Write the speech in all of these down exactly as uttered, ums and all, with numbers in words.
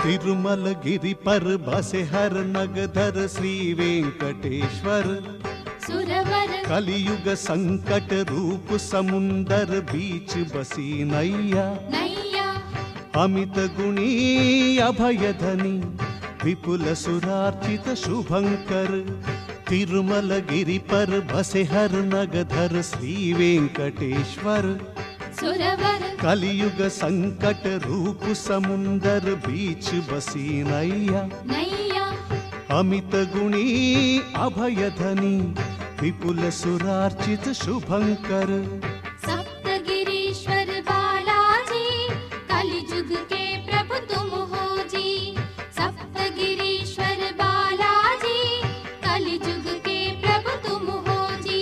तिरुमल गिरि पर बसे हर नगधर श्री वेंकटेश्वर सुरवर कलियुग संकट रूप समुंदर बीच बसी नैया नैया अमित गुणी अभय धनी विपुल सुरार्चित शुभंकर तिरुमल गिरि पर बसे हर नगधर श्री वेंकटेश्वर सुरवर कलियुग संकट रूप समुंदर बीच बसी नैया नैया अमित गुणी अभय धनी विपुल सुरार्चित शुभंकर सप्तगिरीश्वर बालाजी कलियुग के प्रभु तुम हो जी। सप्तगिरीश्वर बालाजी कलियुग के प्रभु तुम हो जी।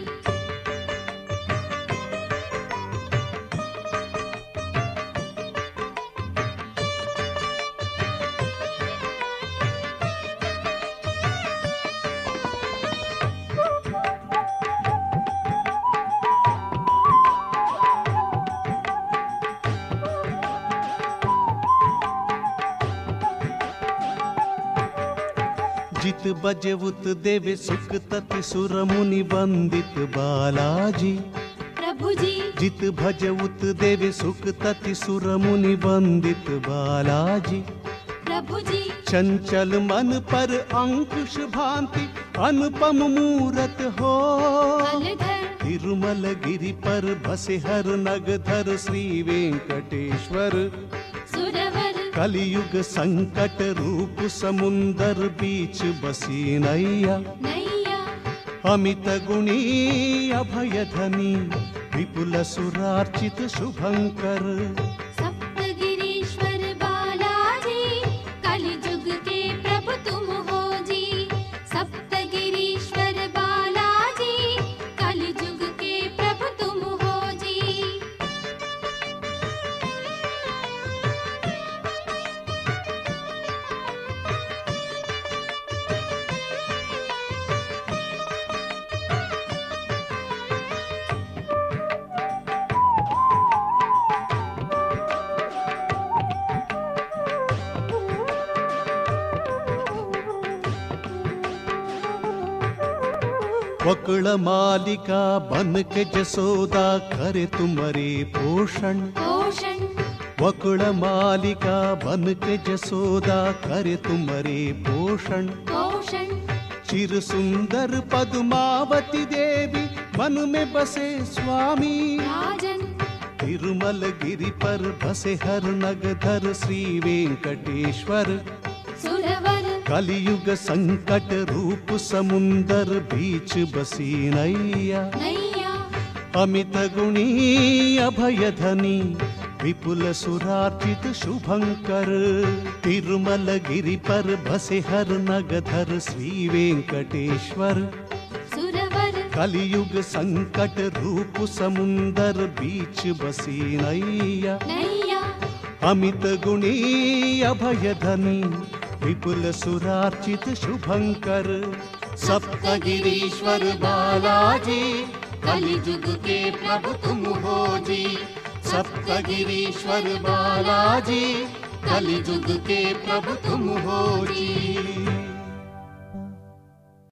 जित बजवुत देवे सुख तति सुर मुनि वंदित बालाजी प्रभु जी जित भजवुत देवे सुख तति सुर मुनि वंदित बालाजी प्रभु जी चंचल मन पर अंकुश भांति अनुपम मूरत हो कलधर तिरुमल गिरि पर बसे हर नगधर श्री वेंकटेश्वर सुरवर कलियुग संकट रूप समुंदर बीच बसी नैया नैया अमित गुणी अभय धनी विपुल सुरार्चित शुभंकर सप्तगिरीश्वर बालाजी कलियुग के प्रभु तुम हो जी। सप्तगिरीश्वर बालाजी कलियुग के प्रभु तुम हो जी। वकुल मालिका बन के जसोदा करे तुम्हारे पोषण पोषण वकुल मालिका बन के जसोदा करे तुम्हारे पोषण पोषण चिर सुंदर पद्मावती देवी मन में बसे स्वामी राजन तिरुमल गिरि पर बसे हर नगधर श्री वेंकटेश्वर सुरवर कलियुग संकट रूप समुंदर बीच बसी नैया नैया अमित गुणी अभय धनी विपुल सुरार्चित शुभंकर तिरुमल गिरि पर बसे हर नगधर श्री वेंकटेश्वर सुरवर कलियुग संकट रूप समुंदर बीच बसी नैया नैया अमित गुणी अभय धनी विपुल सुरार्चित शुभंकर सप्तगिरीश्वर बालाजी कलियुग के प्रभु तुम हो जी। सप्तगिरीश्वर बालाजी कलियुग के प्रभु तुम हो जी।